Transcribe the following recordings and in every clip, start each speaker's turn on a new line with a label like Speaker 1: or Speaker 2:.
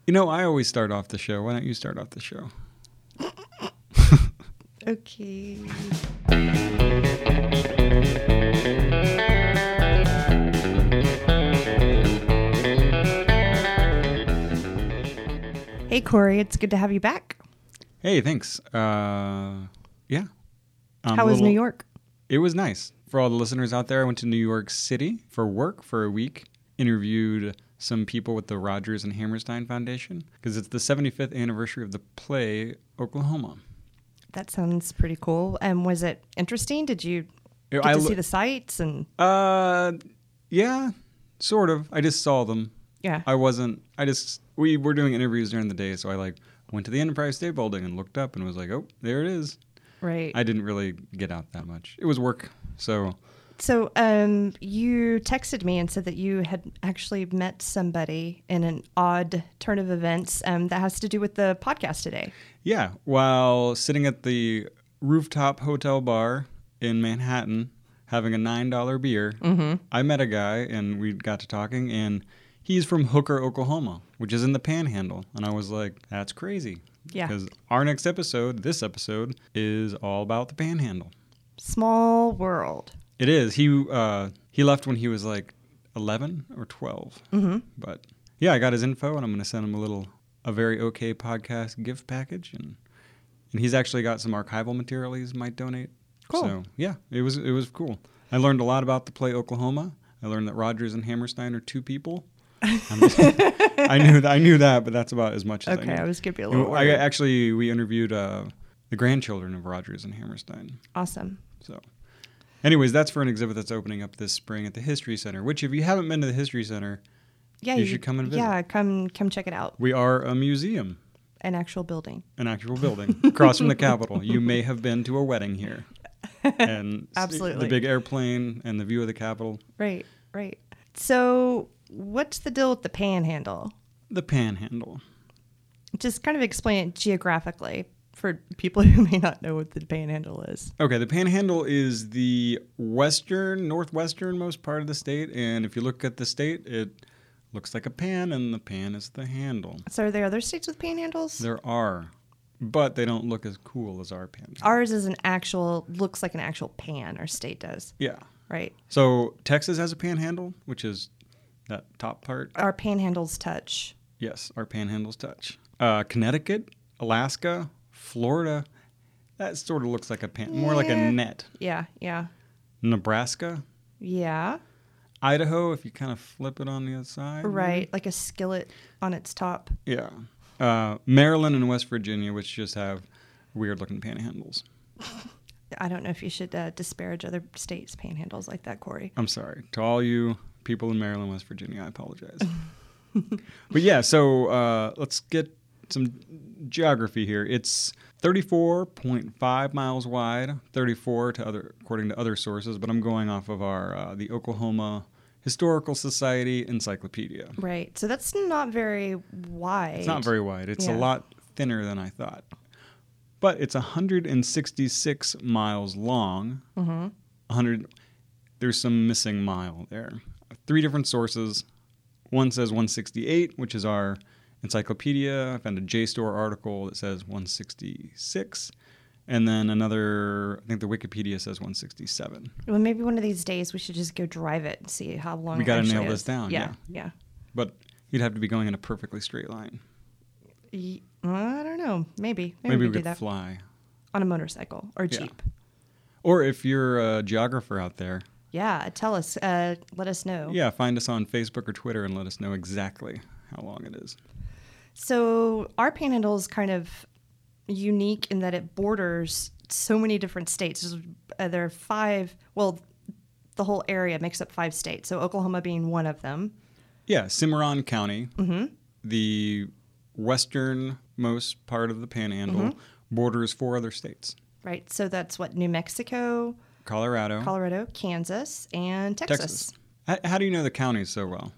Speaker 1: You know, I always start off the show. Why don't you start off the show?
Speaker 2: Okay. Hey, Corey, it's good to have you back.
Speaker 1: Hey, thanks. Yeah.
Speaker 2: How was New York?
Speaker 1: It was nice. For all the listeners out there, I went to New York City for work for a week, interviewed some people with the Rodgers and Hammerstein Foundation, because it's the 75th anniversary of the play Oklahoma.
Speaker 2: That sounds pretty cool. Was it interesting? Did you get to see the sights?
Speaker 1: Yeah, sort of. I just saw them.
Speaker 2: Yeah.
Speaker 1: We were doing interviews during the day, so I went to the Empire State Building and looked up and was like, oh, there it is.
Speaker 2: Right.
Speaker 1: I didn't really get out that much. It was work, so...
Speaker 2: So you texted me and said that you had actually met somebody in an odd turn of events that has to do with the podcast today.
Speaker 1: Yeah, while sitting at the rooftop hotel bar in Manhattan having a $9 beer, I met a guy and we got to talking, and he's from Hooker, Oklahoma, which is in the Panhandle. And I was like, that's crazy.
Speaker 2: Yeah.
Speaker 1: Because our next episode, this episode, is all about the Panhandle.
Speaker 2: Small world.
Speaker 1: It is. He left when he was like 11 or 12. Mm-hmm. But yeah, I got his info, and I'm going to send him a very okay podcast gift package, and he's actually got some archival material he might donate.
Speaker 2: Cool.
Speaker 1: So yeah, it was cool. I learned a lot about the play Oklahoma. I learned that Rodgers and Hammerstein are two people. I knew that, but that's about as much as I knew.
Speaker 2: Okay, I was going to be a little worried.
Speaker 1: We interviewed the grandchildren of Rodgers and Hammerstein.
Speaker 2: Awesome.
Speaker 1: So. Anyways, that's for an exhibit that's opening up this spring at the History Center, which if you haven't been to the History Center, you should come and visit.
Speaker 2: Yeah, come check it out.
Speaker 1: We are a museum.
Speaker 2: An actual building.
Speaker 1: Across from the Capitol. You may have been to a wedding here. And
Speaker 2: absolutely.
Speaker 1: The big airplane and the view of the Capitol.
Speaker 2: Right. So what's the deal with the Panhandle?
Speaker 1: The Panhandle.
Speaker 2: Just kind of explain it geographically for people who may not know what the Panhandle is.
Speaker 1: Okay, the Panhandle is the northwesternmost part of the state, and if you look at the state, it looks like a pan, and the pan is the handle.
Speaker 2: So are there other states with panhandles?
Speaker 1: There are, but they don't look as cool as our panhandle.
Speaker 2: Ours is looks like an actual pan, our state does.
Speaker 1: Yeah.
Speaker 2: Right.
Speaker 1: So Texas has a panhandle, which is that top part.
Speaker 2: Our panhandles touch.
Speaker 1: Yes, our panhandles touch. Connecticut, Alaska, Florida, that sort of looks like a pan, more like a net.
Speaker 2: Yeah.
Speaker 1: Nebraska.
Speaker 2: Yeah.
Speaker 1: Idaho, if you kind of flip it on the other side.
Speaker 2: Right, like a skillet on its top.
Speaker 1: Yeah. Maryland and West Virginia, which just have weird-looking panhandles.
Speaker 2: I don't know if you should disparage other states' panhandles like that, Corey.
Speaker 1: I'm sorry. To all you people in Maryland, West Virginia, I apologize. But yeah, so let's get some geography here. It's 34.5 miles wide, 34 according to other sources, but I'm going off of our the Oklahoma Historical Society Encyclopedia.
Speaker 2: Right. So that's not very wide.
Speaker 1: It's not very wide. It's a lot thinner than I thought. But it's 166 miles long. Mm-hmm. There's some missing mile there. 3 different sources. One says 168, which is our encyclopedia. I found a JSTOR article that says 166. And then another, I think the Wikipedia says 167.
Speaker 2: Well, maybe one of these days we should just go drive it and see how long
Speaker 1: we got to nail
Speaker 2: is.
Speaker 1: this down.
Speaker 2: Yeah.
Speaker 1: But you'd have to be going in a perfectly straight line.
Speaker 2: I don't know. Maybe
Speaker 1: we
Speaker 2: could do
Speaker 1: could
Speaker 2: that.
Speaker 1: Fly.
Speaker 2: On a motorcycle or Jeep.
Speaker 1: Or if you're a geographer out there.
Speaker 2: Yeah, tell us. Let us know.
Speaker 1: Yeah, find us on Facebook or Twitter and let us know exactly how long it is.
Speaker 2: So our panhandle is kind of unique in that it borders so many different states. There are 5, well, the whole area makes up 5 states, so Oklahoma being one of them.
Speaker 1: Yeah, Cimarron County, the westernmost part of the Panhandle, borders 4 other states.
Speaker 2: Right, so that's what, New Mexico,
Speaker 1: Colorado,
Speaker 2: Kansas, and Texas.
Speaker 1: How do you know the counties so well?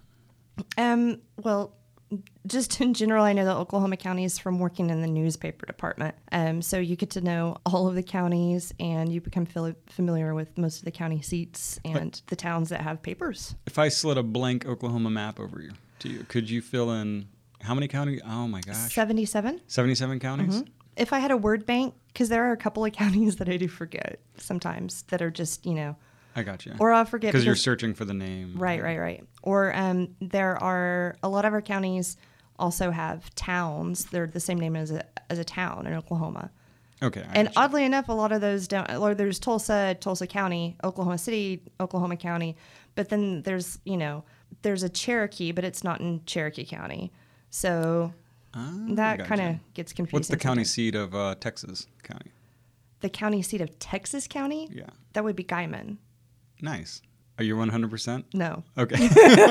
Speaker 2: Well, just in general, I know that Oklahoma County is from working in the newspaper department. So you get to know all of the counties, and you become familiar with most of the county seats and the towns that have papers.
Speaker 1: If I slid a blank Oklahoma map over to you, could you fill in How many counties? Oh my gosh.
Speaker 2: 77.
Speaker 1: 77 counties?
Speaker 2: If I had a word bank, because there are a couple of counties that I do forget sometimes that are just,
Speaker 1: I got you.
Speaker 2: or I'll forget
Speaker 1: Because you're searching for the name.
Speaker 2: Right. Or there are a lot of our counties also have towns. They're the same name as a town in Oklahoma.
Speaker 1: Okay.
Speaker 2: And oddly enough, a lot of those don't. Or there's Tulsa County, Oklahoma City, Oklahoma County, but then there's a Cherokee, but it's not in Cherokee County. So that kind of gets confusing.
Speaker 1: What's the county seat of Texas County?
Speaker 2: The county seat of Texas County?
Speaker 1: Yeah.
Speaker 2: That would be Guyman.
Speaker 1: Nice. Are you 100%?
Speaker 2: No.
Speaker 1: Okay.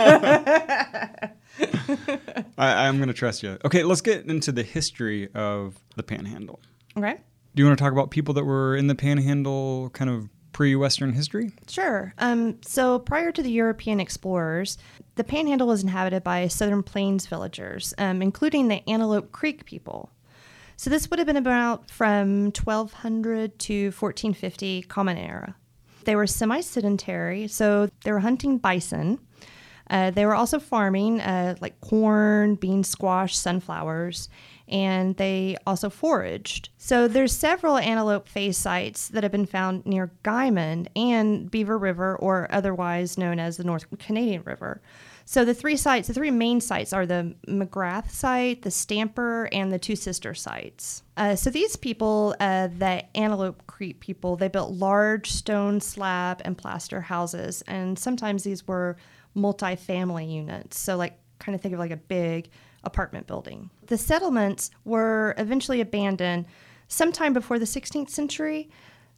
Speaker 1: I'm going to trust you. Okay, let's get into the history of the Panhandle.
Speaker 2: Okay.
Speaker 1: Do you want to talk about people that were in the Panhandle kind of pre-Western history?
Speaker 2: Sure. So prior to the European explorers, the Panhandle was inhabited by Southern Plains villagers, including the Antelope Creek people. So this would have been about from 1200 to 1450 Common Era. They were semi-sedentary, so they were hunting bison. They were also farming like corn, bean, squash, sunflowers, and they also foraged. So there's several antelope face sites that have been found near Guyman and Beaver River, or otherwise known as the North Canadian River. So the three main sites are the McGrath site, the Stamper, and the Two Sister sites. So these people, the Antelope Creek people, they built large stone slab and plaster houses, and sometimes these were multi-family units. So kind of think of like a big apartment building. The settlements were eventually abandoned sometime before the 16th century.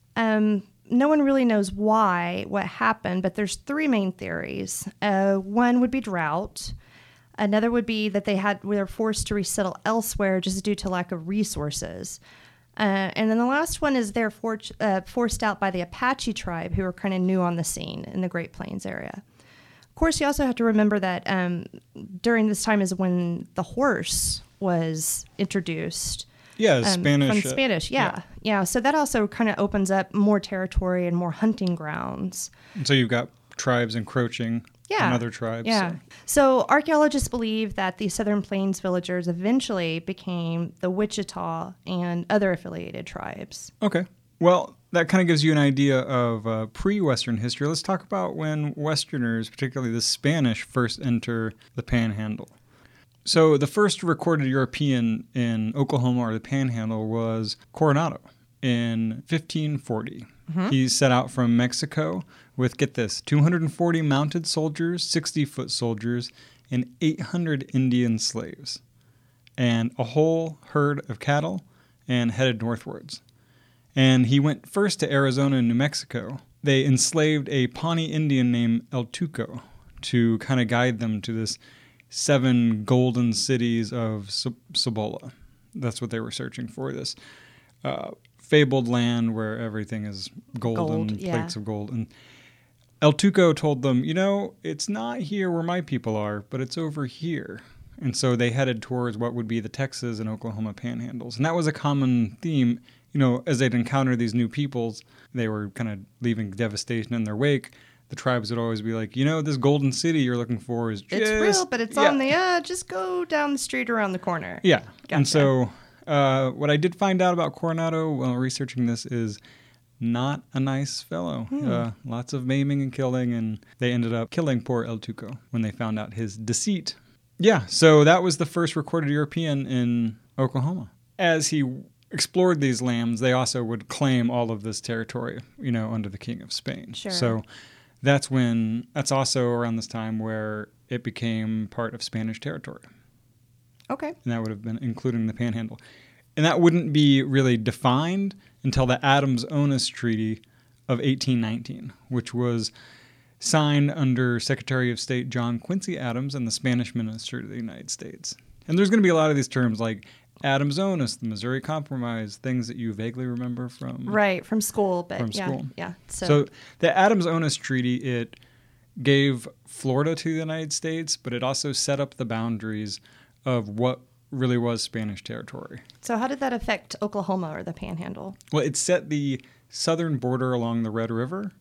Speaker 2: No one really knows what happened, but there's three main theories. One would be drought. Another would be that they were forced to resettle elsewhere just due to lack of resources. And then the last one is they're forced out by the Apache tribe, who were kind of new on the scene in the Great Plains area. Of course, you also have to remember that during this time is when the horse was introduced.
Speaker 1: Yeah, Spanish.
Speaker 2: From Spanish, yeah. So that also kind of opens up more territory and more hunting grounds.
Speaker 1: And so you've got tribes encroaching on other tribes.
Speaker 2: Yeah. So archaeologists believe that the Southern Plains villagers eventually became the Wichita and other affiliated tribes.
Speaker 1: Okay. Well, that kind of gives you an idea of pre-Western history. Let's talk about when Westerners, particularly the Spanish, first enter the Panhandle. So the first recorded European in Oklahoma or the Panhandle was Coronado in 1540. He set out from Mexico with, get this, 240 mounted soldiers, 60 foot soldiers, and 800 Indian slaves, and a whole herd of cattle, and headed northwards. And he went first to Arizona and New Mexico. They enslaved a Pawnee Indian named El Tuco to kind of guide them to this 7 golden cities of Cibola. That's what they were searching for, this fabled land where everything is golden, plates of gold. And El Tuco told them, it's not here where my people are, but it's over here. And so they headed towards what would be the Texas and Oklahoma panhandles. And that was a common theme. As they'd encounter these new peoples, they were kind of leaving devastation in their wake. The tribes would always be like, this golden city you're looking for is just...
Speaker 2: It's real, but it's on the just go down the street around the corner.
Speaker 1: Yeah. Gotcha. And so what I did find out about Coronado while researching this is not a nice fellow. Lots of maiming and killing, and they ended up killing poor El Tuco when they found out his deceit. Yeah, so that was the first recorded European in Oklahoma. As he explored these lands, they also would claim all of this territory, under the King of Spain.
Speaker 2: Sure.
Speaker 1: So that's also around this time where it became part of Spanish territory.
Speaker 2: Okay.
Speaker 1: And that would have been including the Panhandle. And that wouldn't be really defined until the Adams-Onis Treaty of 1819, which was signed under Secretary of State John Quincy Adams and the Spanish Minister to the United States. And there's going to be a lot of these terms like Adams-Onis, the Missouri Compromise, things that you vaguely remember from...
Speaker 2: Right, from school. But
Speaker 1: from school.
Speaker 2: Yeah.
Speaker 1: So the Adams-Onis Treaty, it gave Florida to the United States, but it also set up the boundaries of what really was Spanish territory.
Speaker 2: So how did that affect Oklahoma or the Panhandle?
Speaker 1: Well, it set the southern border along the Red River,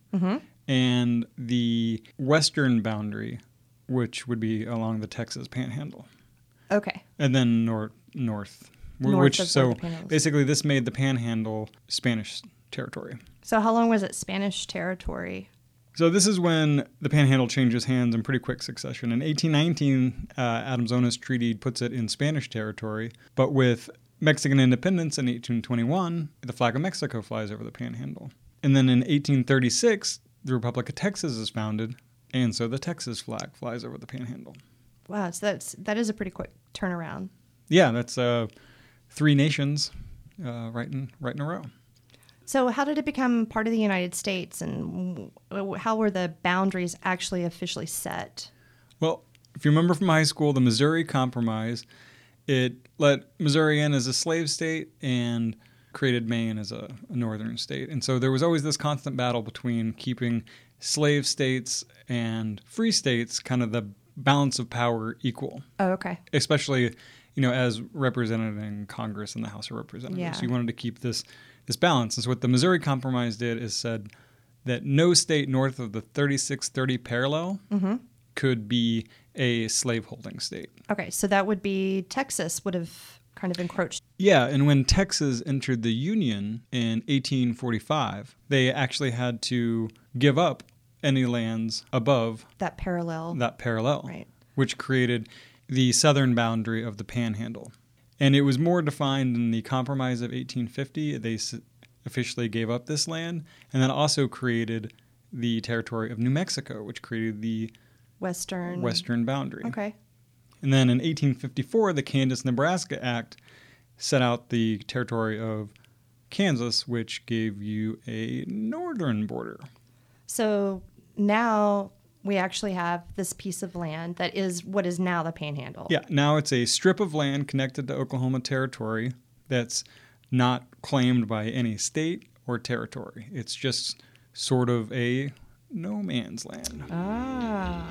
Speaker 1: and the western boundary, which would be along the Texas Panhandle.
Speaker 2: Okay.
Speaker 1: and then north.
Speaker 2: North
Speaker 1: Which
Speaker 2: of where
Speaker 1: so
Speaker 2: the Panhandle is.
Speaker 1: basically this made the Panhandle Spanish territory.
Speaker 2: So how long was it Spanish territory?
Speaker 1: So this is when the Panhandle changes hands in pretty quick succession. In 1819, Adams-Onis Treaty puts it in Spanish territory, but with Mexican independence in 1821, the flag of Mexico flies over the Panhandle. And then in 1836, the Republic of Texas is founded, and so the Texas flag flies over the Panhandle.
Speaker 2: Wow, so that is a pretty quick turnaround.
Speaker 1: Yeah, that's 3 nations right in a row.
Speaker 2: So how did it become part of the United States, and how were the boundaries actually officially set?
Speaker 1: Well, if you remember from high school, the Missouri Compromise, it let Missouri in as a slave state and created Maine as a northern state. And so there was always this constant battle between keeping slave states and free states, kind of the balance of power equal.
Speaker 2: Oh, okay.
Speaker 1: Especially, as represented in Congress and the House of Representatives.
Speaker 2: Yeah.
Speaker 1: So you wanted to keep this balance. And so what the Missouri Compromise did is said that no state north of the 3630 parallel could be a slaveholding state.
Speaker 2: Okay, so that would be Texas would have kind of encroached.
Speaker 1: Yeah, and when Texas entered the Union in 1845, they actually had to give up any lands above
Speaker 2: That parallel. Right.
Speaker 1: which created the southern boundary of the Panhandle. And it was more defined in the Compromise of 1850. They officially gave up this land, and then also created the territory of New Mexico, which created the western boundary.
Speaker 2: Okay.
Speaker 1: And then in 1854, the Kansas-Nebraska Act set out the territory of Kansas, which gave you a northern border.
Speaker 2: So now we actually have this piece of land that is what is now the Panhandle.
Speaker 1: Yeah, now it's a strip of land connected to Oklahoma territory that's not claimed by any state or territory. It's just sort of a no man's land.
Speaker 2: Ah.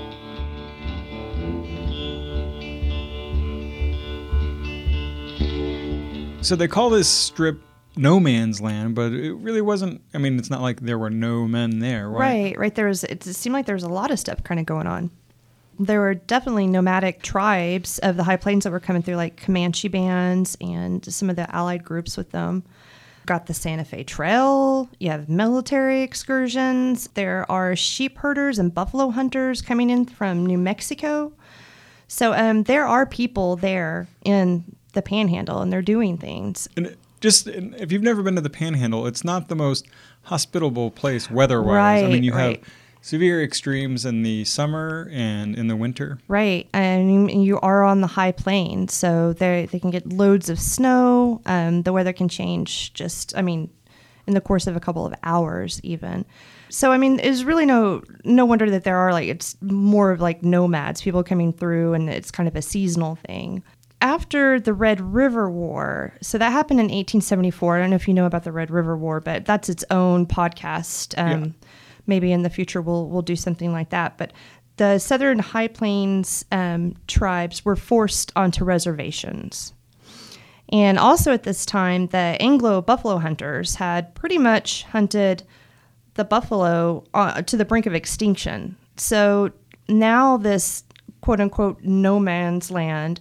Speaker 1: So they call this strip no man's land, but it really wasn't. I mean, it's not like there were no men there, right?
Speaker 2: Right. It seemed like there was a lot of stuff kind of going on. There were definitely nomadic tribes of the High Plains that were coming through, like Comanche bands and some of the allied groups with them. Got the Santa Fe Trail. You have military excursions. There are sheep herders and buffalo hunters coming in from New Mexico. So there are people there in the Panhandle, and they're doing things.
Speaker 1: And if you've never been to the Panhandle, it's not the most hospitable place weather-wise.
Speaker 2: Right,
Speaker 1: I mean, you
Speaker 2: right.
Speaker 1: have severe extremes in the summer and in the winter.
Speaker 2: Right. And you are on the high plains, so they can get loads of snow. The weather can change in the course of a couple of hours even. So, it's really no wonder that there are it's more of nomads, people coming through, and it's kind of a seasonal thing. After the Red River War, so that happened in 1874. I don't know if you know about the Red River War, but that's its own podcast.
Speaker 1: Yeah.
Speaker 2: Maybe in the future we'll do something like that. But the Southern High Plains tribes were forced onto reservations. And also at this time, the Anglo buffalo hunters had pretty much hunted the buffalo to the brink of extinction. So now this quote-unquote no man's land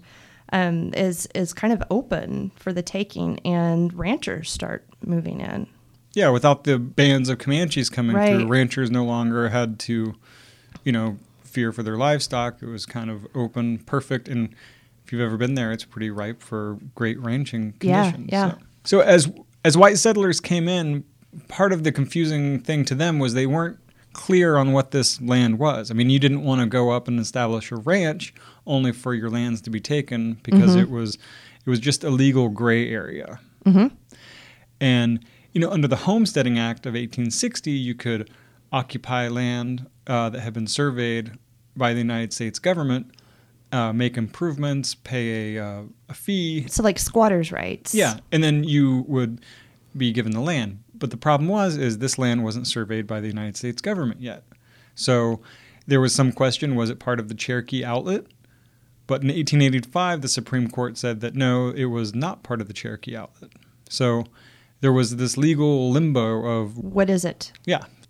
Speaker 2: is kind of open for the taking, and ranchers start moving in.
Speaker 1: Yeah, without the bands of Comanches coming
Speaker 2: Right.
Speaker 1: through, ranchers no longer had to, fear for their livestock. It was kind of open, perfect, and if you've ever been there, it's pretty ripe for great ranching conditions.
Speaker 2: Yeah.
Speaker 1: So as white settlers came in, part of the confusing thing to them was they weren't clear on what this land was. I mean, you didn't want to go up and establish a ranch only for your lands to be taken because it was just a legal gray area.
Speaker 2: Mm-hmm.
Speaker 1: And under the Homesteading Act of 1860, you could occupy land that had been surveyed by the United States government, make improvements, pay a fee.
Speaker 2: So squatters' rights.
Speaker 1: Yeah, and then you would be given the land. But the problem is this land wasn't surveyed by the United States government yet. So there was some question, was it part of the Cherokee Outlet? But in 1885, the Supreme Court said that no, it was not part of the Cherokee Outlet. So there was this legal limbo of...
Speaker 2: What is it?
Speaker 1: Yeah.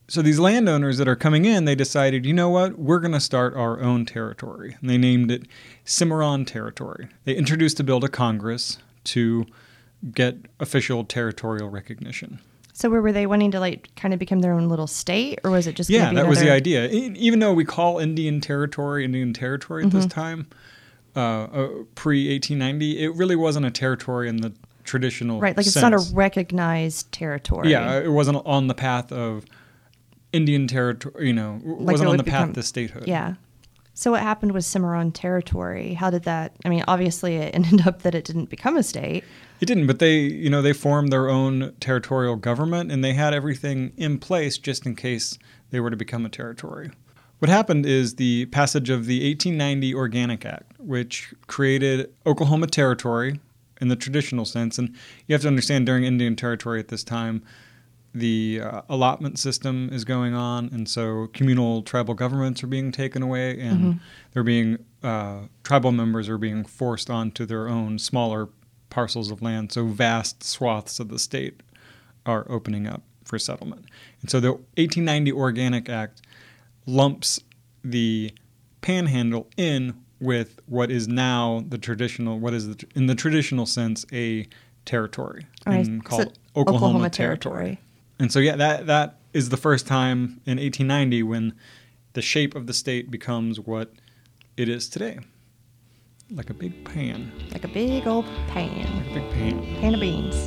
Speaker 1: So these landowners that are coming in, they decided, you know what, we're going to start our own territory. And they named it Cimarron Territory. They introduced a bill to Congress to get official territorial recognition.
Speaker 2: So were they wanting to like kind of become their own little state, or was it just gonna be
Speaker 1: that was the
Speaker 2: another-
Speaker 1: idea. Even though we call Indian Territory at this time, pre-1890, it really wasn't a territory in the traditional
Speaker 2: right? Like
Speaker 1: sense.
Speaker 2: it's not a recognized territory.
Speaker 1: Yeah, it wasn't on the path of Indian territory, wasn't
Speaker 2: it
Speaker 1: on
Speaker 2: would
Speaker 1: the path
Speaker 2: become-
Speaker 1: to statehood.
Speaker 2: Yeah. So what happened with Cimarron Territory? How did that? I mean, obviously it ended up that it didn't become a state.
Speaker 1: It didn't, but they formed their own territorial government, and they had everything in place just in case they were to become a territory. What happened is the passage of the 1890 Organic Act, which created Oklahoma Territory in the traditional sense. And you have to understand, during Indian Territory at this time, the allotment system is going on, and so communal tribal governments are being taken away, and they're being tribal members are being forced onto their own smaller parcels of land. So vast swaths of the state are opening up for settlement. And so the 1890 Organic Act lumps the Panhandle in with what is now the traditional, in the traditional sense, a territory,
Speaker 2: All right,
Speaker 1: and called
Speaker 2: so
Speaker 1: Oklahoma Territory. And so, that is the first time in 1890 when the shape of the state becomes what it is today. Like a big pan.
Speaker 2: Like a big old pan.
Speaker 1: Like a big pan.
Speaker 2: Pan of beans.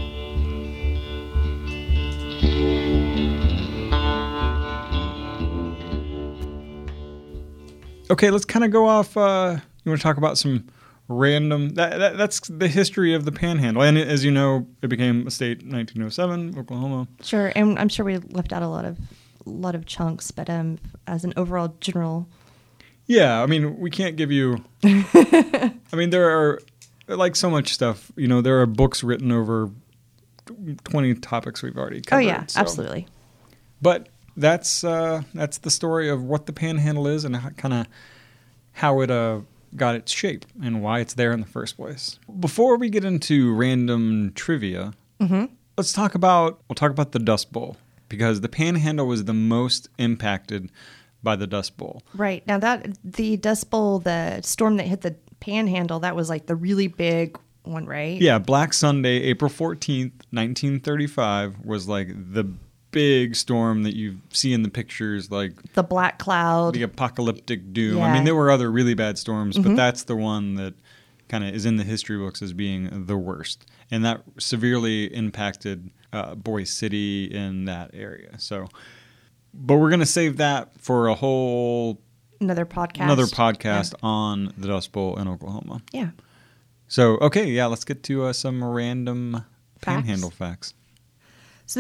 Speaker 1: Okay, let's kind of go off. You want to talk about some random... That's the history of the Panhandle. And as you know, it became a state in 1907, Oklahoma.
Speaker 2: Sure, and I'm sure we left out a lot of chunks, but as an overall general...
Speaker 1: Yeah, I mean, we can't give you... I mean, there are, like so much stuff, there are books written over 20 topics we've already covered.
Speaker 2: Oh, yeah, absolutely.
Speaker 1: But that's the story of what the Panhandle is and how it got its shape and why it's there in the first place. Before we get into random trivia, we'll talk about the Dust Bowl, because the Panhandle was the most impacted by the Dust Bowl.
Speaker 2: Right. Now the Dust Bowl, the storm that hit the Panhandle, that was like the really big one, right?
Speaker 1: Yeah, Black Sunday, April 14th, 1935 was like the big storm that you see in the pictures, like
Speaker 2: the black cloud,
Speaker 1: the apocalyptic doom.
Speaker 2: Yeah.
Speaker 1: I mean, there were other really bad storms, but that's the one that kind of is in the history books as being the worst. And that severely impacted Boise City in that area. So, but we're going to save that for
Speaker 2: another podcast
Speaker 1: on the Dust Bowl in Oklahoma.
Speaker 2: Yeah.
Speaker 1: So, okay, let's get to some random Panhandle facts.
Speaker 2: So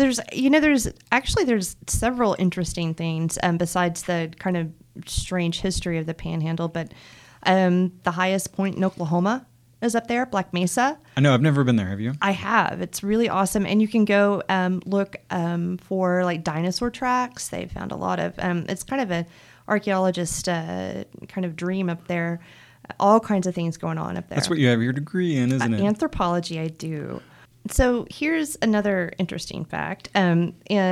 Speaker 2: there's several interesting things besides the kind of strange history of the Panhandle, but the highest point in Oklahoma is up there, Black Mesa.
Speaker 1: I know, I've never been there. Have you?
Speaker 2: I have. It's really awesome, and you can go look for like dinosaur tracks. They found a lot of. It's kind of an archaeologist kind of dream up there. All kinds of things going on up there.
Speaker 1: That's what you have your degree in, isn't it?
Speaker 2: Anthropology, I do. So here's another interesting fact. In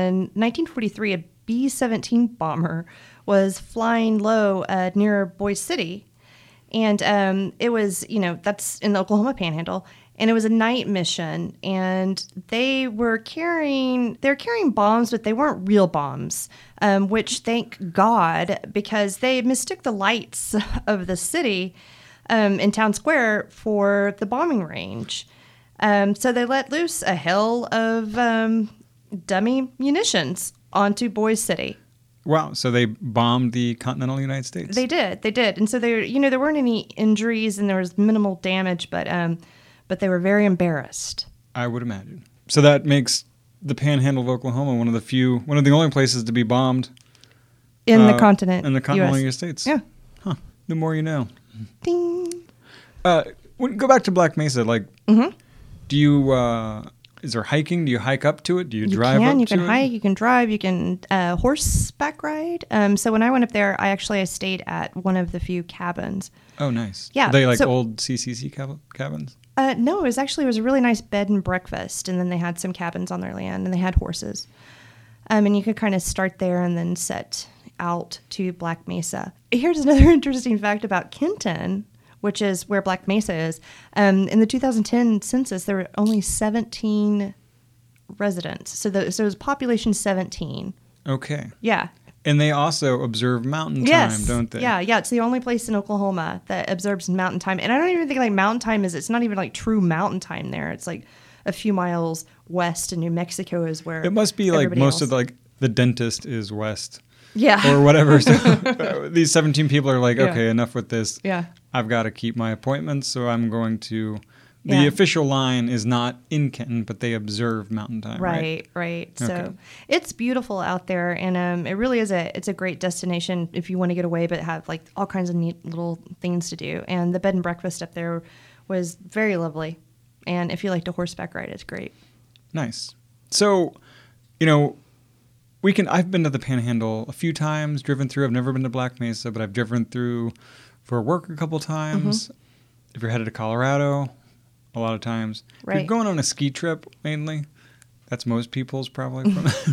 Speaker 2: 1943, a B-17 bomber was flying low near Boise City. And it was, that's in the Oklahoma Panhandle. And it was a night mission. And they're carrying bombs, but they weren't real bombs, which thank God, because they mistook the lights of the city in Town Square for the bombing range. So they let loose a hail of dummy munitions onto Boise City.
Speaker 1: Wow. So they bombed the continental United States.
Speaker 2: They did. And so there weren't any injuries and there was minimal damage, but they were very embarrassed.
Speaker 1: I would imagine. So that makes the Panhandle of Oklahoma one of the only places to be bombed
Speaker 2: in the continent.
Speaker 1: In the continental
Speaker 2: US.
Speaker 1: United States.
Speaker 2: Yeah.
Speaker 1: Huh. The more you know.
Speaker 2: Ding.
Speaker 1: Go back to Black Mesa. Like, do you? Is there hiking? Do you hike up to it? Do you drive up to it?
Speaker 2: You can hike, you can drive, you can horseback ride. So when I went up there, I stayed at one of the few cabins.
Speaker 1: Oh, nice.
Speaker 2: Yeah.
Speaker 1: Are they like old CCC cabins?
Speaker 2: No, it was a really nice bed and breakfast, and then they had some cabins on their land, and they had horses. And you could kind of start there and then set out to Black Mesa. Here's another interesting fact about Kenton, which is where Black Mesa is. In the 2010 census, there were only 17 residents. So it was population 17.
Speaker 1: Okay.
Speaker 2: Yeah.
Speaker 1: And they also observe mountain time, don't they?
Speaker 2: Yeah. It's the only place in Oklahoma that observes mountain time. And I don't even think like mountain time it's not even like true mountain time there. It's like a few miles west in New Mexico is where
Speaker 1: it must be like most
Speaker 2: else.
Speaker 1: of the dentist is west.
Speaker 2: Yeah.
Speaker 1: Or whatever. So these 17 people are like, okay, enough with this.
Speaker 2: Yeah.
Speaker 1: I've got to keep my appointments, so I'm going to... The official line is not in Kenton, but they observe mountain time, right?
Speaker 2: Right. So it's beautiful out there, and it really is it's a great destination if you want to get away, but have like all kinds of neat little things to do. And the bed and breakfast up there was very lovely. And if you like to horseback ride, it's great.
Speaker 1: Nice. So, I've been to the Panhandle a few times, driven through. I've never been to Black Mesa, but I've driven through for work a couple times. If you're headed to Colorado, a lot of times.
Speaker 2: Right.
Speaker 1: If you're going on a ski trip, mainly. That's most people's probably.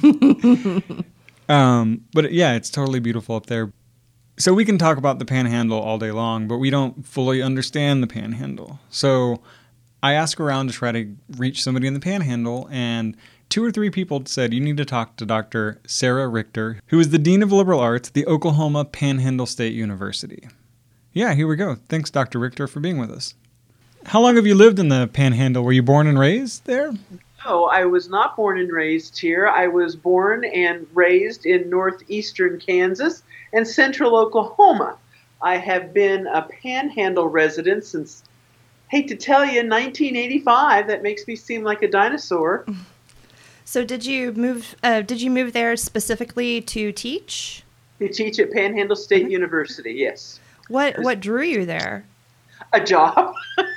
Speaker 1: But yeah, it's totally beautiful up there. So we can talk about the Panhandle all day long, but we don't fully understand the Panhandle. So I asked around to try to reach somebody in the Panhandle, and 2 or 3 people said, you need to talk to Dr. Sarah Richter, who is the Dean of Liberal Arts at the Oklahoma Panhandle State University. Yeah, here we go. Thanks, Dr. Richter, for being with us. How long have you lived in the Panhandle? Were you born and raised there?
Speaker 3: No, I was not born and raised here. I was born and raised in northeastern Kansas and central Oklahoma. I have been a Panhandle resident since, hate to tell you, 1985. That makes me seem like a dinosaur.
Speaker 2: So did you move there specifically to teach?
Speaker 3: To teach at Panhandle State University, yes.
Speaker 2: What drew you there?
Speaker 3: A job.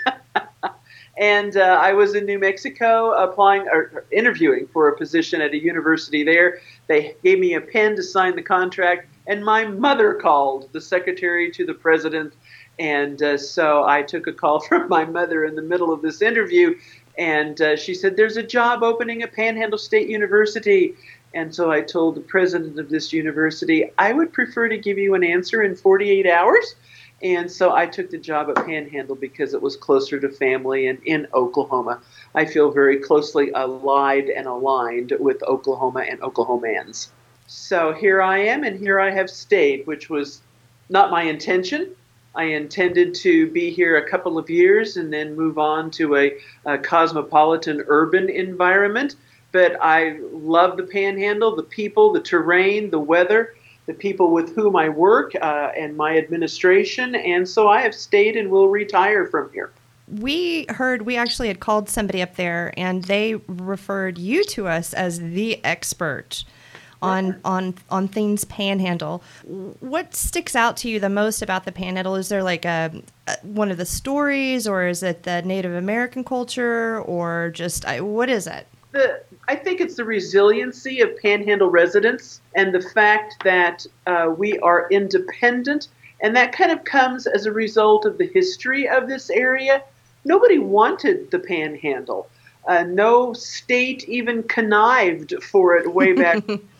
Speaker 3: And I was in New Mexico applying or interviewing for a position at a university there. They gave me a pen to sign the contract, and my mother called the secretary to the president. And so I took a call from my mother in the middle of this interview, and she said, there's a job opening at Panhandle State University. And so I told the president of this university, I would prefer to give you an answer in 48 hours. And so I took the job at Panhandle because it was closer to family and in Oklahoma. I feel very closely allied and aligned with Oklahoma and Oklahomans. So here I am, and here I have stayed, which was not my intention. I intended to be here a couple of years and then move on to a cosmopolitan urban environment. But I love the Panhandle, the people, the terrain, the weather, the people with whom I work, and my administration, and so I have stayed and will retire from here.
Speaker 2: We actually had called somebody up there, and they referred you to us as the expert on things Panhandle. What sticks out to you the most about the Panhandle? Is there like one of the stories, or is it the Native American culture, or just what is it?
Speaker 3: I think it's the resiliency of Panhandle residents and the fact that we are independent, and that kind of comes as a result of the history of this area. Nobody wanted the Panhandle. No state even connived for it way back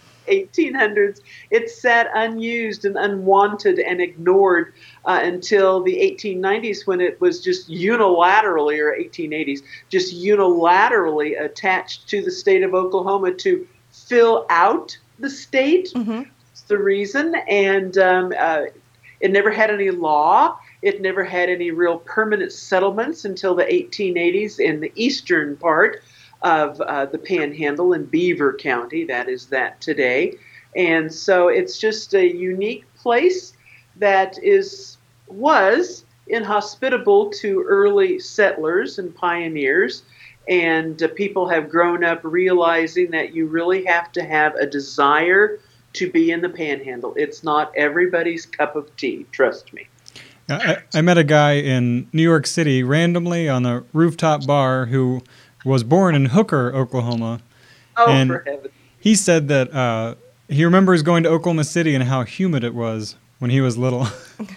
Speaker 3: 1800s. It sat unused and unwanted and ignored until the 1890s, when it was just unilaterally, or 1880s, just unilaterally attached to the state of Oklahoma to fill out the state. That's the reason. And it never had any law. It never had any real permanent settlements until the 1880s in the eastern part of the Panhandle in Beaver County. That is that today. And so it's just a unique place that was inhospitable to early settlers and pioneers. And people have grown up realizing that you really have to have a desire to be in the Panhandle. It's not everybody's cup of tea, trust me.
Speaker 1: I met a guy in New York City randomly on a rooftop bar who was born in Hooker, Oklahoma.
Speaker 3: Oh,
Speaker 1: and
Speaker 3: for heaven.
Speaker 1: He said that he remembers going to Oklahoma City and how humid it was when he was little.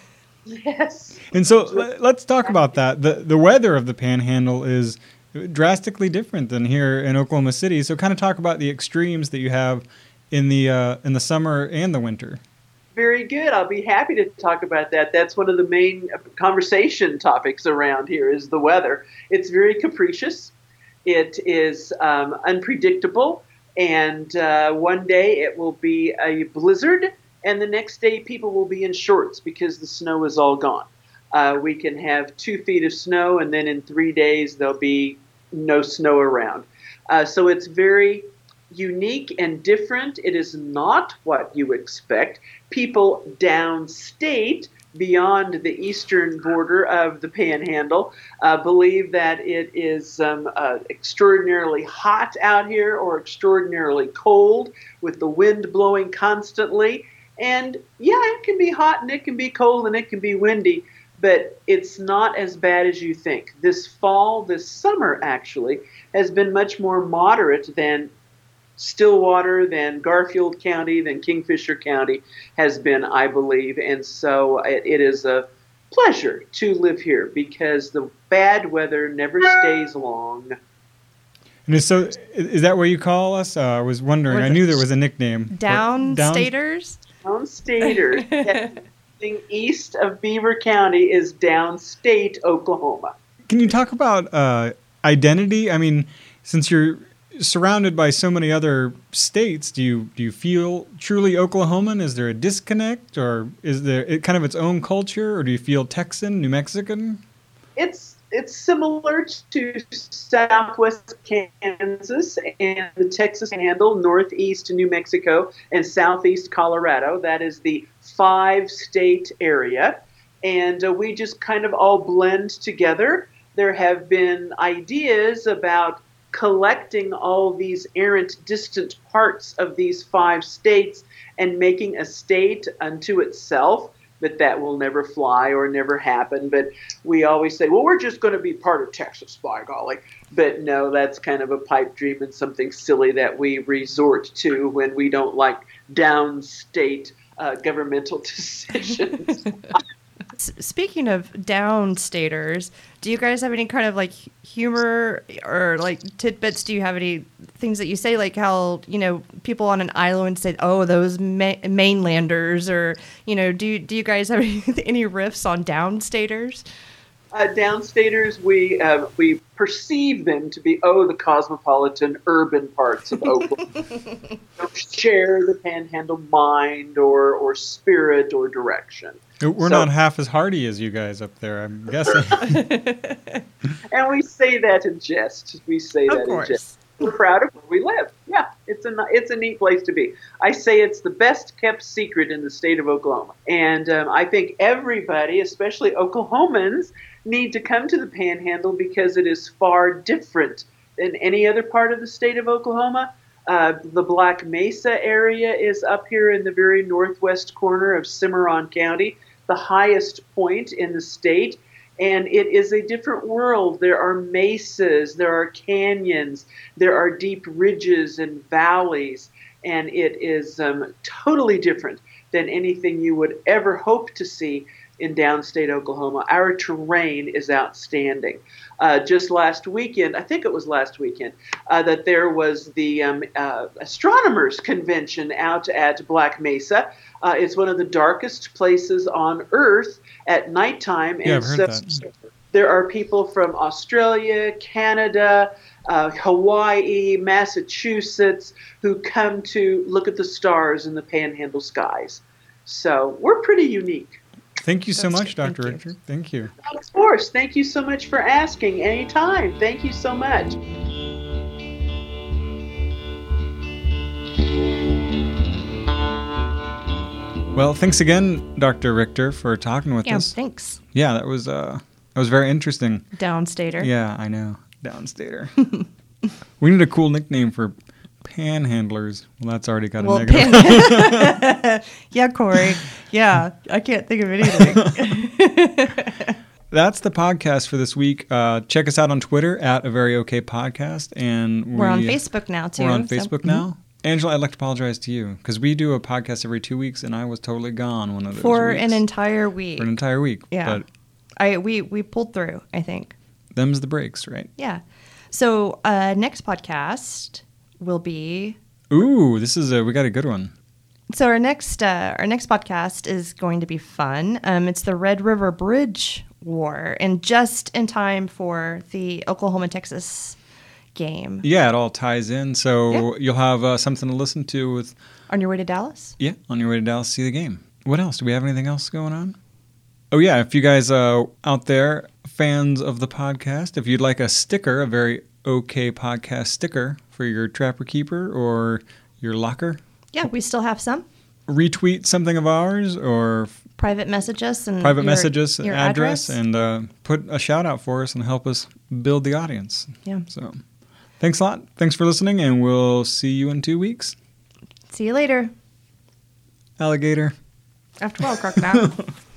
Speaker 3: Yes.
Speaker 1: And so let's talk about that. The weather of the Panhandle is drastically different than here in Oklahoma City. So kind of talk about the extremes that you have in the summer and the winter?
Speaker 3: Very good. I'll be happy to talk about that. That's one of the main conversation topics around here is the weather. It's very capricious. It is unpredictable. And one day it will be a blizzard, and the next day people will be in shorts because the snow is all gone. We can have 2 feet of snow, and then in 3 days there'll be no snow around. So it's very unique and different. It is not what you expect. People downstate, beyond the eastern border of the Panhandle, believe that it is extraordinarily hot out here or extraordinarily cold with the wind blowing constantly. And yeah, it can be hot and it can be cold and it can be windy, but it's not as bad as you think. This summer actually, has been much more moderate than Stillwater, than Garfield County, than Kingfisher County has been, I believe. And so it is a pleasure to live here because the bad weather never stays long.
Speaker 1: And is that what you call us? I was wondering. I knew there was a nickname.
Speaker 2: Downstaters?
Speaker 3: Downstaters. Everything east of Beaver County is downstate Oklahoma.
Speaker 1: Can you talk about identity? I mean, since you're surrounded by so many other states, do you feel truly Oklahoman? Is there a disconnect, or is there kind of its own culture, or do you feel Texan, New Mexican?
Speaker 3: It's similar to southwest Kansas and the Texas Panhandle, northeast New Mexico, and southeast Colorado. That is the 5-state area, and we just kind of all blend together. There have been ideas about collecting all these errant, distant parts of these 5 states and making a state unto itself, but that will never fly or never happen. But we always say, well, we're just going to be part of Texas, by golly. But no, that's kind of a pipe dream and something silly that we resort to when we don't like downstate governmental decisions.
Speaker 2: Speaking of downstaters, do you guys have any kind of like humor or like tidbits? Do you have any things that you say, like how, people on an island say, oh, those mainlanders, or, do you guys have any riffs on downstaters?
Speaker 3: Downstaters, we perceive them to be, the cosmopolitan urban parts of Oklahoma. Don't share the Panhandle mind or spirit or direction.
Speaker 1: We're not half as hardy as you guys up there, I'm guessing.
Speaker 3: And we say that in jest. In jest. We're proud of where we live. Yeah, it's a neat place to be. I say it's the best kept secret in the state of Oklahoma. And I think everybody, especially Oklahomans, need to come to the Panhandle because it is far different than any other part of the state of Oklahoma. The Black Mesa area is up here in the very northwest corner of Cimarron County, the highest point in the state, and it is a different world. There are mesas, there are canyons, there are deep ridges and valleys, and it is totally different than anything you would ever hope to see in downstate Oklahoma. Our terrain is outstanding. Just last weekend, I think it was last weekend, that there was the astronomers convention out at Black Mesa. It's one of the darkest places on Earth at nighttime.
Speaker 1: Yeah, I've heard that.
Speaker 3: There are people from Australia, Canada, Hawaii, Massachusetts who come to look at the stars in the Panhandle skies. So we're pretty unique.
Speaker 1: Thank you so much, Dr. Richter. Thank you.
Speaker 3: Of course. Thank you so much for asking. Anytime. Thank you so much.
Speaker 1: Well, thanks again, Dr. Richter, for talking with us.
Speaker 2: Yeah, thanks.
Speaker 1: Yeah, that was very interesting.
Speaker 2: Downstater.
Speaker 1: Yeah, I know. Downstater. We need a cool nickname for panhandlers. Well, that's already got a negative.
Speaker 2: Yeah, Corey. Yeah, I can't think of anything.
Speaker 1: That's the podcast for this week. Check us out on Twitter at A Very Okay Podcast. And
Speaker 2: we're on Facebook now, too.
Speaker 1: We're on Facebook now. Mm-hmm. Angela, I'd like to apologize to you because we do a podcast every 2 weeks, and I was totally gone one of those
Speaker 2: for
Speaker 1: weeks.
Speaker 2: an entire week.
Speaker 1: For an entire week.
Speaker 2: Yeah. But we pulled through, I think. Them's
Speaker 1: the breaks, right?
Speaker 2: Yeah. So next podcast will be
Speaker 1: Ooh, we got a good one.
Speaker 2: So our next podcast is going to be fun. It's the Red River Bridge War, and just in time for the Oklahoma-Texas game.
Speaker 1: Yeah, it all ties in. So you'll have something to listen to with
Speaker 2: On your way to Dallas?
Speaker 1: Yeah, on your way to Dallas to see the game. What else? Do we have anything else going on? Oh, yeah, if you guys out there, fans of the podcast, if you'd like a sticker, a very okay podcast sticker for your Trapper Keeper or your locker.
Speaker 2: Yeah, we still have some.
Speaker 1: Retweet something of ours or
Speaker 2: private message us and
Speaker 1: your address and put a shout out for us and help us build the audience.
Speaker 2: Yeah.
Speaker 1: So thanks a lot. Thanks for listening, and we'll see you in 2 weeks.
Speaker 2: See you later.
Speaker 1: Alligator.
Speaker 2: After all, crocodile.